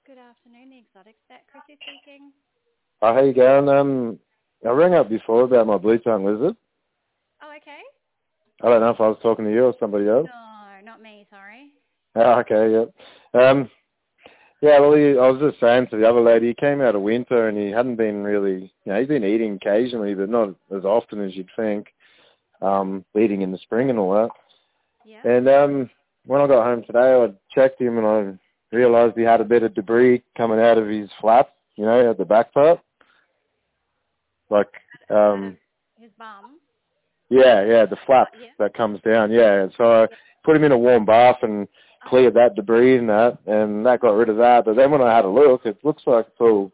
Good afternoon, the Exotics Vet. Chrissy speaking. Oh, how you going? I rang up before about my blue tongue lizard. Oh, okay. I don't know if I was talking to you or somebody else. No, not me, sorry. Oh, okay, yeah. Yeah, well, I was just saying to the other lady, he came out of winter and he hadn't been really, he's been eating occasionally, but not as often as you'd think, eating in the spring and all that. Yeah. And when I got home today, I checked him and I realised he had a bit of debris coming out of his flap, at the back part. Like, Out of his bum. yeah, the flap Yeah. that comes down, yeah. So I Yeah. put him in a warm bath and cleared that debris and that got rid of that. But then when I had a look, it looks like it's all,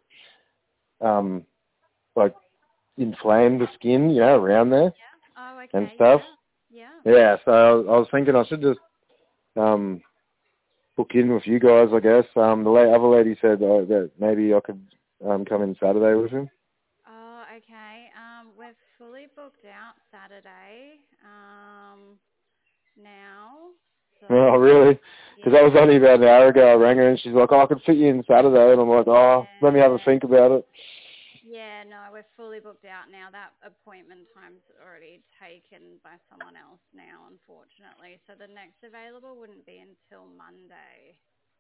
like inflamed the skin, around there Yeah. Oh, and okay. stuff. Yeah. Yeah, so I was thinking I should just, book in with you guys, I guess. The other lady said that maybe I could, come in Saturday with him. Oh, okay. We're fully booked out Saturday. Now. So, Oh, really? Because that yeah. was only about an hour ago. I rang her and she's like, I could fit you in Saturday. And I'm like, let me have a Yeah. think about it. Yeah, no, we're fully booked out now. That appointment time's already taken by someone else now, unfortunately. So the next available wouldn't be until Monday.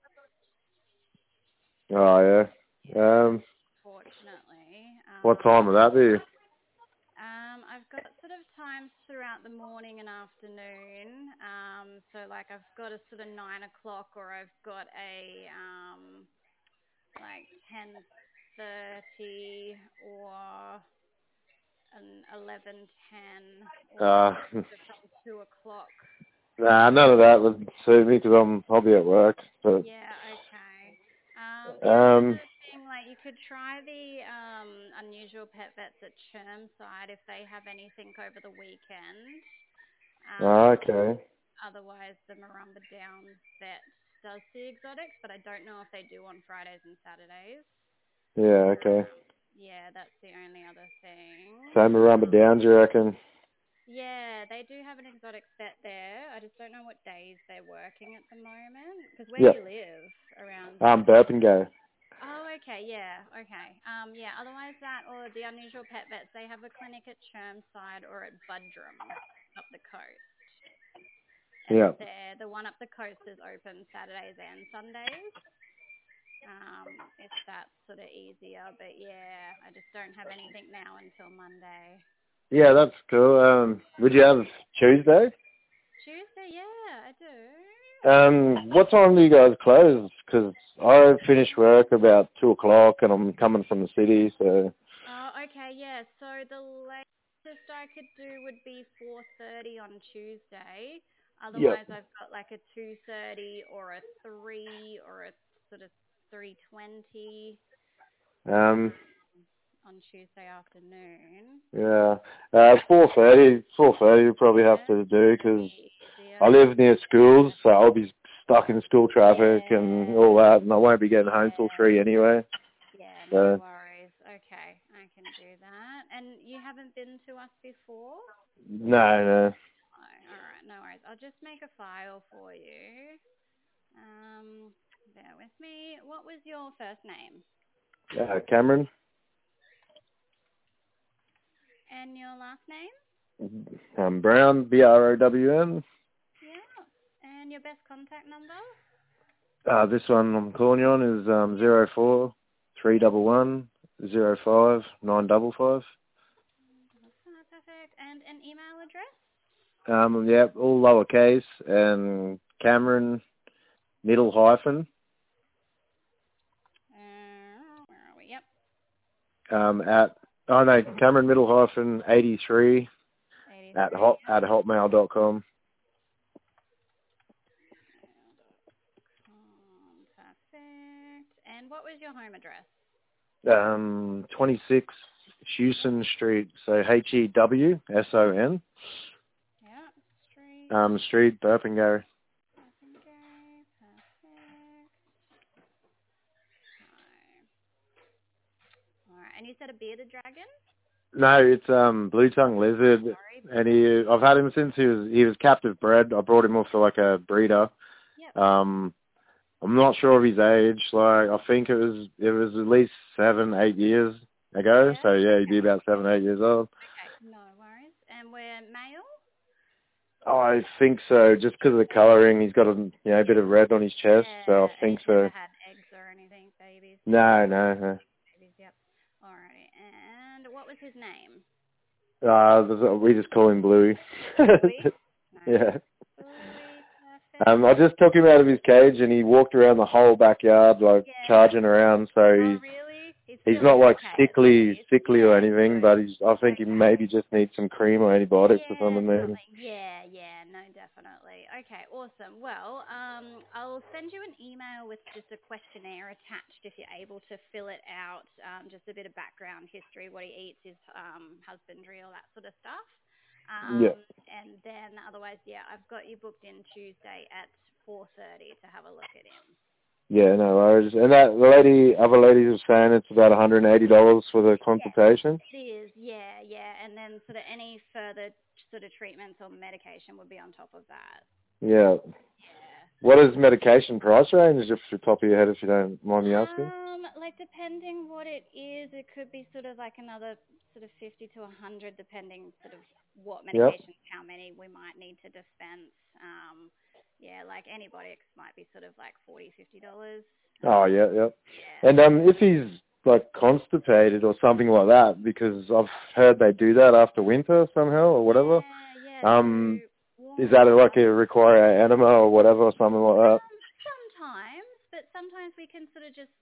Oh, yeah. Yeah, unfortunately. What time would that be? I've got sort of times throughout the morning and afternoon. So like I've got a sort of 9 o'clock, or I've got a like 10:30, or an 11:10, or Uh, from 2 o'clock. nah, none of that would suit me because I'll be at work. But, Yeah, okay. The only other thing, like you could try the Unusual Pet Vets at Chermside if they have anything over the weekend. okay. Otherwise, the Marumba Downs Vet does the exotics, but I don't know if they do on Fridays and Saturdays. Yeah, okay. Yeah, that's the only other thing. Same around the downs, you reckon? Yeah, they do have an exotic vet there. I just don't know what days they're working at the moment. Because where do Yep. you live? Around? Burp and go. Oh, okay, yeah, okay. Yeah, otherwise that, or the Unusual Pet Vets, they have a clinic at Chermside or at Budrum up the coast. And Yeah. the one up the coast is open Saturdays and Sundays. If that's sort of easier. But yeah, I just don't have anything now until Monday. Yeah, that's cool. Would you have Tuesday? Tuesday, yeah, I do. What time do you guys close? 'Cause I finish work about 2 o'clock and I'm coming from the city, so... Oh, okay, yeah. So the latest I could do would be 4:30 on Tuesday. Yep. Otherwise, I've got like a 2:30 or a 3 or a sort of 3:20 Um, on Tuesday afternoon. yeah. 4:30 you probably have Yeah, to do 'cause I easier. live near schools, so I'll be stuck in school traffic and all Yeah, that, and I won't be getting home till yeah, 3 anyway. yeah. No So, worries. Okay, I can do that. And you haven't been to us before? no. Oh, all right, no worries. I'll just make a file for you. Bear with me. What was your first name? Cameron? And your last name? Brown, BROWN. Yeah. And your best contact number? This one I'm calling you on is 04 311 05 955. Perfect. And an email address? Yep, all lowercase and Cameron middle hyphen Where are we? Yep. Cameron middle hyphen 83 at 83. hotmail.com. Perfect. And what was your home address? 26 Hewson Street, so HEWSON. Yeah. Street. Street, Burpengary. Okay. Perfect. All right. And you said a bearded dragon? No, it's blue tongue lizard, Sorry. and I've had him since he was captive bred. I brought him off for like a breeder. Yep. I I'm not sure of his age. Like, I think it was at least 7-8 years ago. Yeah. So yeah, he'd be about 7-8 years old. Okay, no worries. And we're male? I think so, just because of the colouring. He's got a bit of red on his chest, so I And think he's never so. had eggs or anything, babies? No. Babies, yep. Alrighty. And what was his name? We just call him Bluey. Bluey? Nice. Yeah. Bluey, perfect. I just took him out of his cage and he walked around the whole backyard like charging around. So Oh, really? he's Still not like okay at sickly least. or anything, but I think he Okay. maybe just needs some cream or antibiotics or something. Maybe. Something. Yeah, no, definitely. Okay, awesome. Well, I'll send you an email with just a questionnaire attached if you're able to fill it out. Just a bit of background history, what he eats, his husbandry, all that sort of stuff. Yeah. And then otherwise, I've got you booked in Tuesday at 4:30 to have a look at him. Yeah, no worries. And that other lady was saying it's about $180 for the consultation. It is, yeah. And then sort of any further sort of treatments or medication would be on top of that. Yeah. Yeah. What is medication price range, off the top of your head, if you don't mind me asking? Like depending what it is, it could be sort of like another sort of 50 to 100, depending sort of what medications, how many we might need to dispense. Like antibiotics might be sort of like $40-50. Oh, yeah. And if he's like constipated or something like that, because I've heard they do that after winter somehow or whatever. Is that like a require an enema or whatever or something like that? Sometimes we can sort of just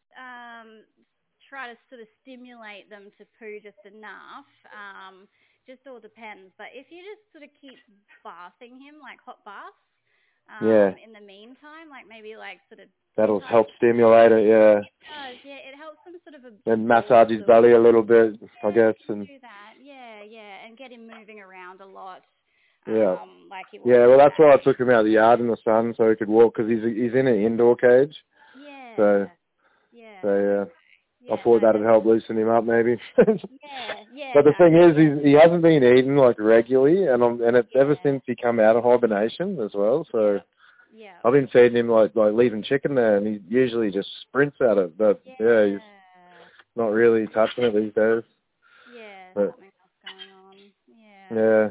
try to sort of stimulate them to poo just enough. Just all depends. But if you just sort of keep bathing him, like hot baths, in the meantime, like maybe like sort of that'll help stimulate it, yeah. It does, yeah. It helps them sort of and massage his belly a little bit, I guess, and do that, and get him moving around a lot. Yeah. Like he Well, that's why I took him out of the yard in the sun so he could walk, because he's in an indoor cage. Yeah. So I thought that'd help loosen him up, maybe. Yeah. But the thing is, he hasn't been eating like regularly, and it's ever since he come out of hibernation as well. So I've been feeding him like leaving chicken there, and he usually just sprints at it. But he's not really touching it these days. But, something else going on. Yeah.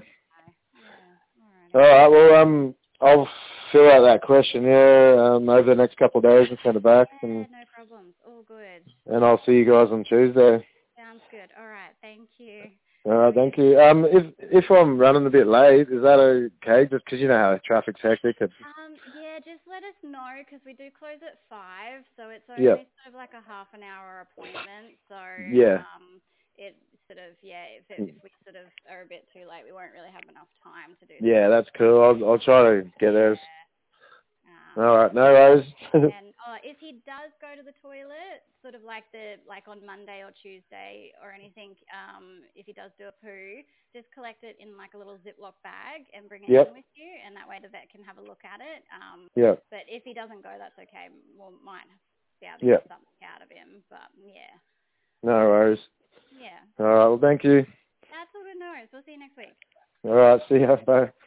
All right. Well, I'll fill out that questionnaire over the next couple of days and send it back. And no problems. All good. And I'll see you guys on Tuesday. Sounds good. All right. Thank you. All right. Thank you. If I'm running a bit late, is that okay? Just because you know how traffic's hectic. Just let us know because we do close at 5, so it's only sort of like a half an hour appointment. So it sort of if we sort of are a bit too late, we won't really have enough time to do that. Yeah, that's cool. I'll try to get there. All right, no worries. And if he does go to the toilet, sort of like on Monday or Tuesday or anything, if he does do a poo, just collect it in like a little Ziploc bag and bring it in with you, and that way the vet can have a look at it. But if he doesn't go, that's okay. We might be able to get something out of him. But no worries. Yeah. All right. Well, thank you. That's all good. No worries. We'll see you next week. All right. See ya. Bye.